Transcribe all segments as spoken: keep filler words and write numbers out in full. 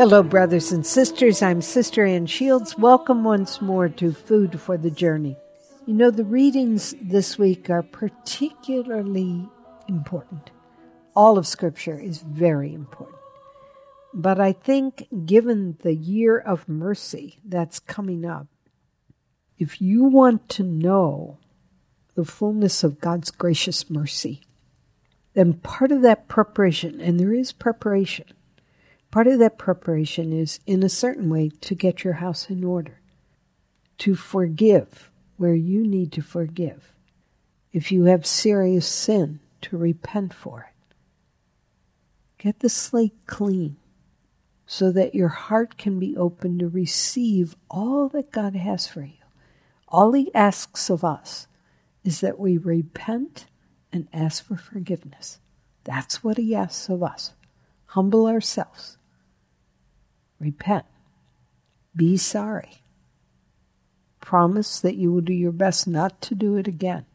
Hello, brothers and sisters. I'm Sister Ann Shields. Welcome once more to Food for the Journey. You know, the readings this week are particularly important. All of Scripture is very important. But I think, given the year of mercy that's coming up, if you want to know the fullness of God's gracious mercy, then part of that preparation, and there is preparation, part of that preparation is, in a certain way, to get your house in order, to forgive where you need to forgive. If you have serious sin, to repent for it. Get the slate clean so that your heart can be open to receive all that God has for you. All He asks of us is that we repent and ask for forgiveness. That's what He asks of us. Humble ourselves. Repent. Be sorry. Promise that you will do your best not to do it again.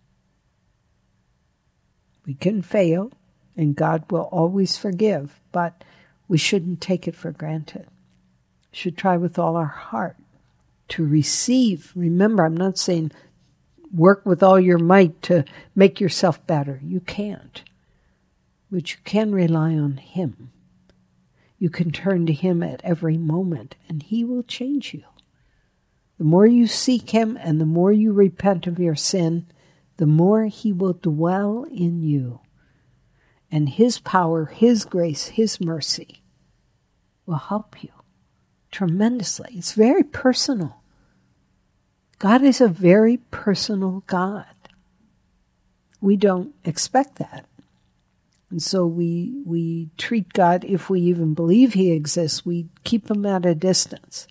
We can fail, and God will always forgive, but we shouldn't take it for granted. We should try with all our heart to receive. Remember, I'm not saying work with all your might to make yourself better. You can't. But you can rely on Him. You can turn to Him at every moment, and He will change you. The more you seek Him and the more you repent of your sin, the more He will dwell in you. And His power, His grace, His mercy will help you tremendously. It's very personal. God is a very personal God. We don't expect that. And so we we treat God, if we even believe He exists, we keep Him at a distance.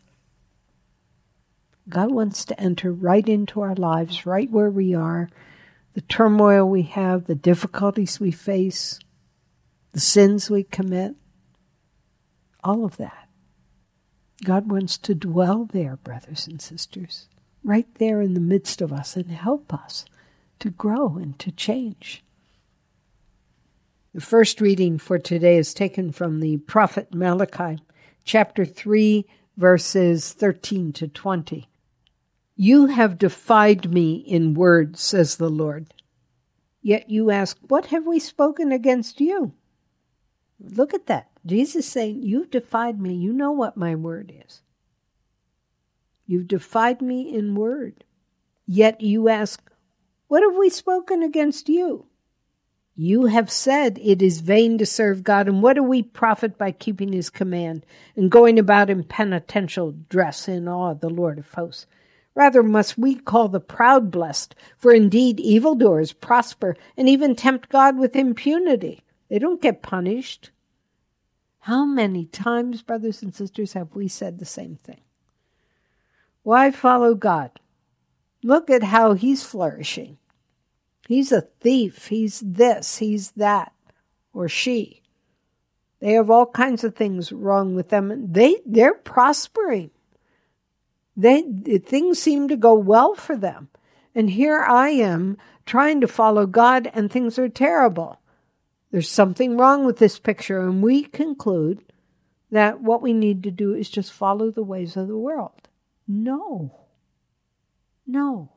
God wants to enter right into our lives, right where we are, the turmoil we have, the difficulties we face, the sins we commit, all of that. God wants to dwell there, brothers and sisters, right there in the midst of us, and help us to grow and to change. The first reading for today is taken from the prophet Malachi, chapter three, verses thirteen to twenty. You have defied me in words, says the Lord. Yet you ask, what have we spoken against you? Look at that. Jesus is saying, you've defied me. You know what my word is. You've defied me in word. Yet you ask, what have we spoken against you? You have said it is vain to serve God, and what do we profit by keeping His command and going about in penitential dress in awe of the Lord of hosts? Rather must we call the proud blessed, for indeed evildoers prosper and even tempt God with impunity. They don't get punished. How many times, brothers and sisters, have we said the same thing? Why follow God? Look at how He's flourishing. He's a thief. He's this. He's that. Or she. They have all kinds of things wrong with them. They, they're prospering. They, things seem to go well for them. And here I am trying to follow God, and things are terrible. There's something wrong with this picture, and we conclude that what we need to do is just follow the ways of the world. No. No.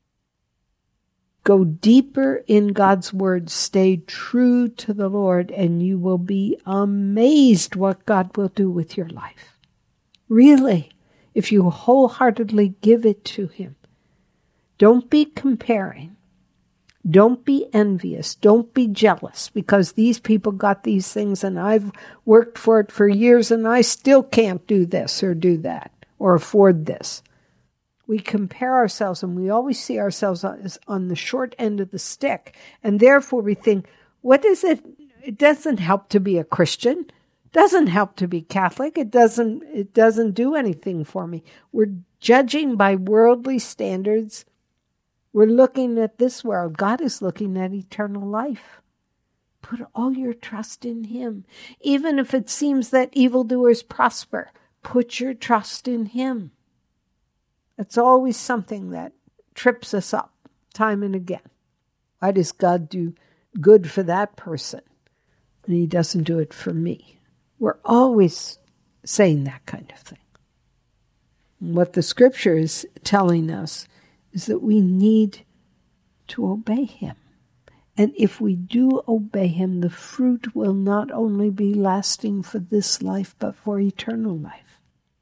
Go deeper in God's word. Stay true to the Lord, and you will be amazed what God will do with your life. Really, if you wholeheartedly give it to Him. Don't be comparing. Don't be envious. Don't be jealous because these people got these things and I've worked for it for years and I still can't do this or do that or afford this. We compare ourselves, and we always see ourselves as on the short end of the stick. And therefore we think, what is it? It doesn't help to be a Christian. It doesn't help to be Catholic. It doesn't, it doesn't do anything for me. We're judging by worldly standards. We're looking at this world. God is looking at eternal life. Put all your trust in Him. Even if it seems that evildoers prosper, put your trust in Him. It's always something that trips us up time and again. Why does God do good for that person and He doesn't do it for me? We're always saying that kind of thing. What the scripture is telling us is that we need to obey him. And if we do obey him, the fruit will not only be lasting for this life, but for eternal life.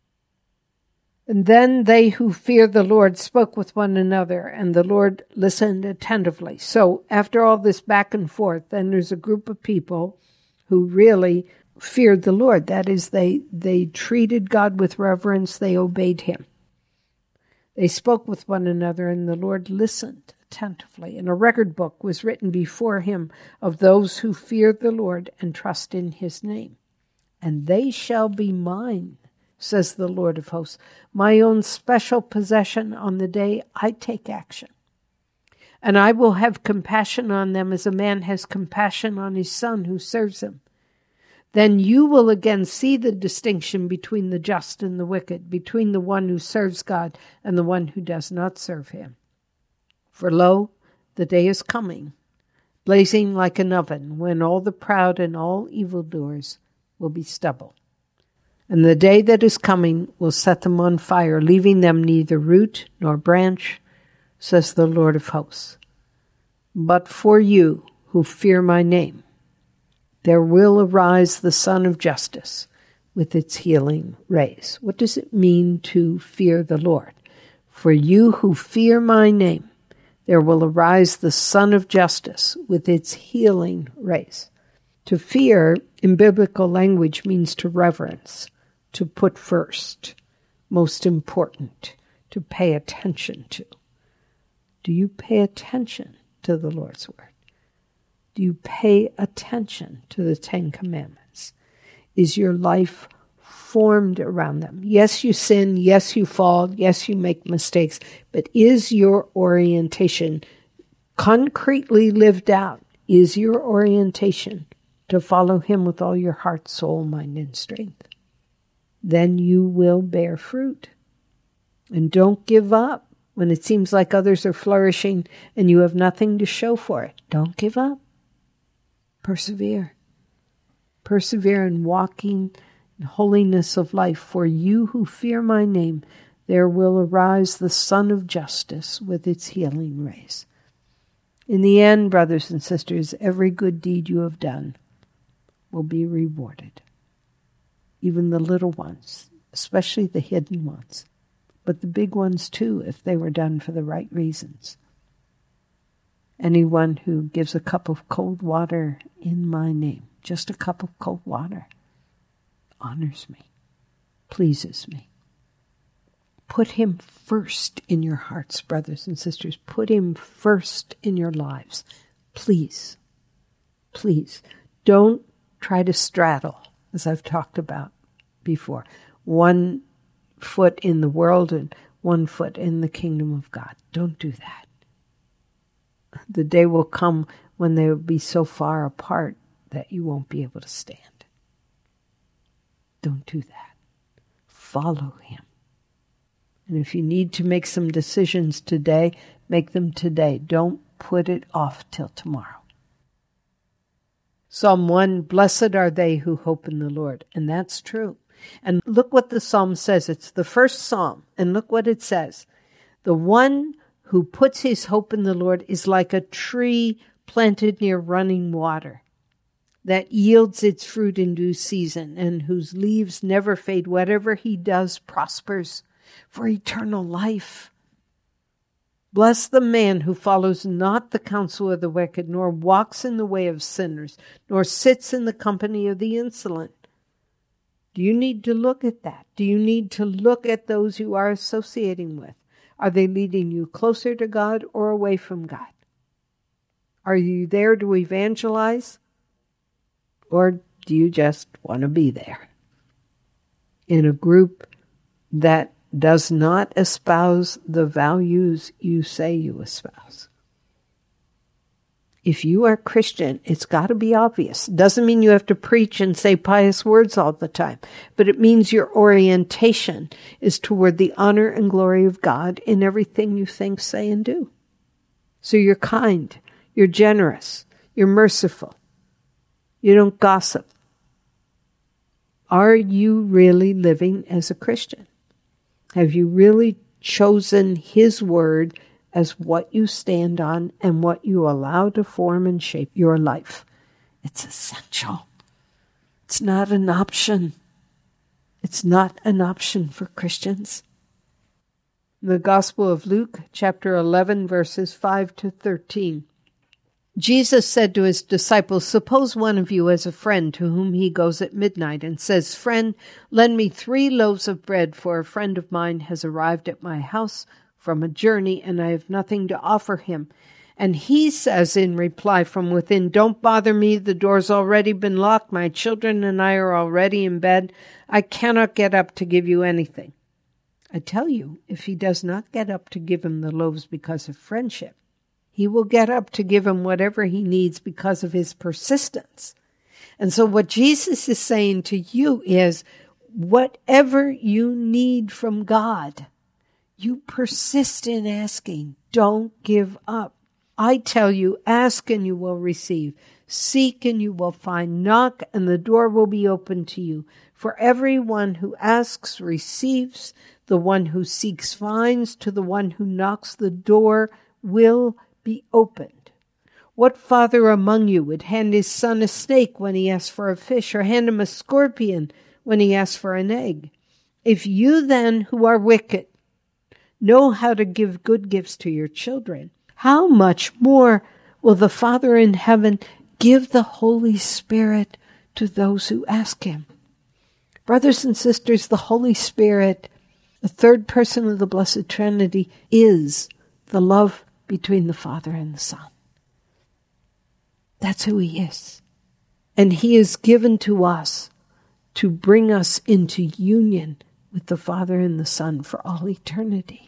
And then they who feared the Lord spoke with one another, and the Lord listened attentively. So after all this back and forth, then there's a group of people who really feared the Lord. That is, they, they treated God with reverence, they obeyed him. They spoke with one another, and the Lord listened attentively. And a record book was written before him of those who feared the Lord and trust in his name. And they shall be mine, says the Lord of hosts, my own special possession on the day I take action. And I will have compassion on them as a man has compassion on his son who serves him. Then you will again see the distinction between the just and the wicked, between the one who serves God and the one who does not serve him. For lo, the day is coming, blazing like an oven, when all the proud and all evildoers will be stubble. And the day that is coming will set them on fire, leaving them neither root nor branch, says the Lord of hosts. But for you who fear my name, there will arise the Sun of Justice with its healing rays. What does it mean to fear the Lord? For you who fear my name, there will arise the Sun of Justice with its healing rays. To fear, in biblical language, means to reverence, to put first, most important, to pay attention to. Do you pay attention to the Lord's word? Do you pay attention to the Ten Commandments? Is your life formed around them? Yes, you sin. Yes, you fall. Yes, you make mistakes. But is your orientation concretely lived out? Is your orientation to follow him with all your heart, soul, mind, and strength? Then you will bear fruit. And don't give up when it seems like others are flourishing and you have nothing to show for it. Don't give up. Persevere. Persevere in walking in holiness of life. For you who fear my name, there will arise the Sun of Justice with its healing rays. In the end, brothers and sisters, every good deed you have done will be rewarded. Even the little ones, especially the hidden ones, but the big ones too, if they were done for the right reasons. Anyone who gives a cup of cold water in my name, just a cup of cold water, honors me, pleases me. Put him first in your hearts, brothers and sisters. Put him first in your lives. Please, please, don't try to straddle, as I've talked about before, one foot in the world and one foot in the kingdom of God. Don't do that. The day will come when they will be so far apart that you won't be able to stand. Don't do that. Follow him. And if you need to make some decisions today, make them today. Don't put it off till tomorrow. Psalm one, blessed are they who hope in the Lord. And that's true. And look what the psalm says. It's the first psalm. And look what it says. The one who puts his hope in the Lord is like a tree planted near running water that yields its fruit in due season and whose leaves never fade. Whatever he does prospers for eternal life. Bless the man who follows not the counsel of the wicked, nor walks in the way of sinners, nor sits in the company of the insolent. Do you need to look at that? Do you need to look at those you are associating with? Are they leading you closer to God or away from God? Are you there to evangelize? Or do you just want to be there in a group that does not espouse the values you say you espouse? If you are Christian, it's got to be obvious. Doesn't mean you have to preach and say pious words all the time, but it means your orientation is toward the honor and glory of God in everything you think, say, and do. So you're kind, you're generous, you're merciful, you don't gossip. Are you really living as a Christian? Have you really chosen His Word as what you stand on and what you allow to form and shape your life? It's essential. It's not an option. It's not an option for Christians. The Gospel of Luke, chapter eleven, verses five to thirteen. Jesus said to his disciples, "Suppose one of you has a friend to whom he goes at midnight and says, 'Friend, lend me three loaves of bread, for a friend of mine has arrived at my house from a journey, and I have nothing to offer him.' And he says in reply from within, 'Don't bother me, the door's already been locked, my children and I are already in bed. I cannot get up to give you anything.' I tell you, if he does not get up to give him the loaves because of friendship, he will get up to give him whatever he needs because of his persistence." And so what Jesus is saying to you is, whatever you need from God, you persist in asking. Don't give up. I tell you, ask and you will receive. Seek and you will find. Knock and the door will be opened to you. For everyone who asks receives. The one who seeks finds. To the one who knocks, the door will be opened. What father among you would hand his son a snake when he asks for a fish, or hand him a scorpion when he asks for an egg? If you then, who are wicked, know how to give good gifts to your children, how much more will the Father in heaven give the Holy Spirit to those who ask him? Brothers and sisters, the Holy Spirit, the third person of the Blessed Trinity, is the love between the Father and the Son. That's who he is. And he is given to us to bring us into union with the Father and the Son for all eternity.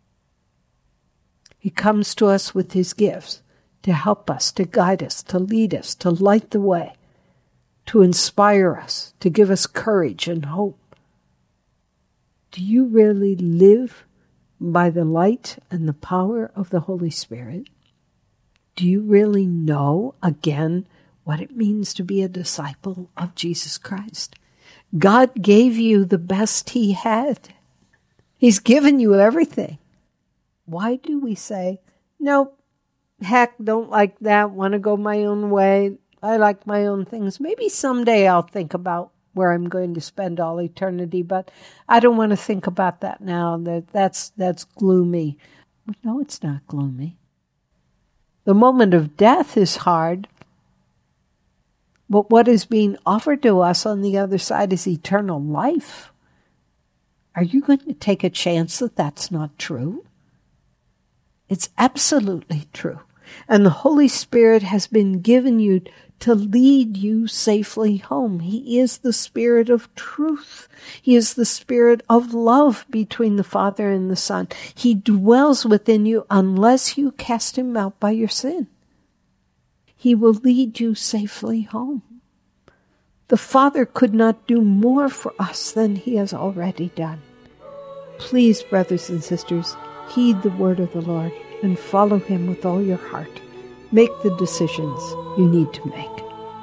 He comes to us with his gifts to help us, to guide us, to lead us, to light the way, to inspire us, to give us courage and hope. Do you really live by the light and the power of the Holy Spirit? Do you really know, again, what it means to be a disciple of Jesus Christ? God gave you the best he had. He's given you everything. Why do we say, nope, heck, don't like that, want to go my own way, I like my own things. Maybe someday I'll think about where I'm going to spend all eternity, but I don't want to think about that now. That that's that's gloomy. No, it's not gloomy. The moment of death is hard, but what is being offered to us on the other side is eternal life. Are you going to take a chance that that's not true? It's absolutely true. And the Holy Spirit has been given you to lead you safely home. He is the Spirit of truth. He is the Spirit of love between the Father and the Son. He dwells within you unless you cast him out by your sin. He will lead you safely home. The Father could not do more for us than he has already done. Please, brothers and sisters, heed the word of the Lord and follow him with all your heart. Make the decisions you need to make.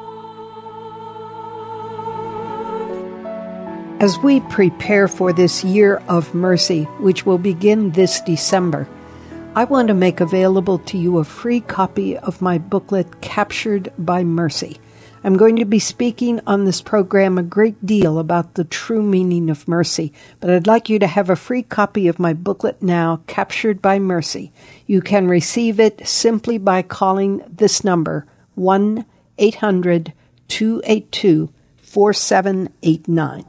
As we prepare for this year of mercy, which will begin this December, I want to make available to you a free copy of my booklet, Captured by Mercy. I'm going to be speaking on this program a great deal about the true meaning of mercy, but I'd like you to have a free copy of my booklet now, Captured by Mercy. You can receive it simply by calling this number, one eight hundred two eight two four seven eight nine.